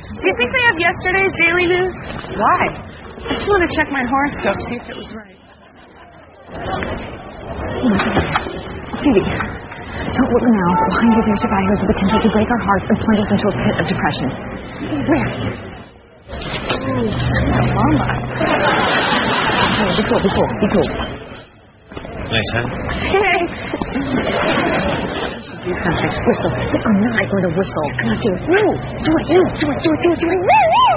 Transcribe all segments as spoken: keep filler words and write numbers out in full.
Do you think they have yesterday's Daily News? Why? I just want to check my horoscope, see if it was right. Phoebe, don't look now. Behind you there's a guy who has the potential to break our hearts and plunge us into a pit of depression. Where? Oh, Mama. Okay, be cool, be cool, be cool. Nice, huh? Hey! Do something. Whistle. I'm not going to whistle. Come on, do it. No! Do it, do it, do it, do it, do it, do it. No, no!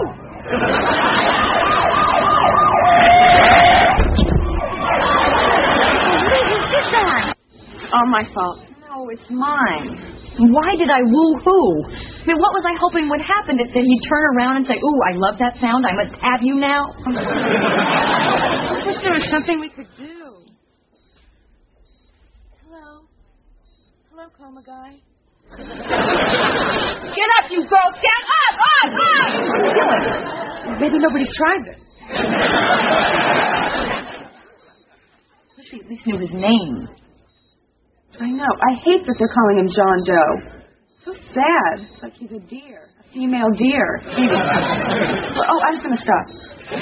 You did that! It's all my fault. No, it's mine. Why did I woo-hoo? I mean, what was I hoping would happen? That he'd turn around and say, ooh, I love that sound. I must have you now? I just wish there was something we could do. Hello? Hello, coma guy? Get up, you girls! Get up! Up! Up! What are you doing? Maybe nobody's tried this. Wish we at least knew his name. I know. I hate that they're calling him John Doe. So sad. It's like he's a deer. A female deer. Oh, I'm just going to stop.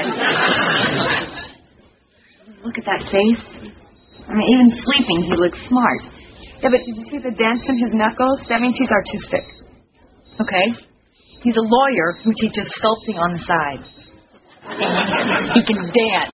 Look at that face. I mean, even sleeping, he looks smart. Yeah, but did you see the dents in his knuckles? That means he's artistic. Okay. He's a lawyer who teaches sculpting on the side. And he can dance.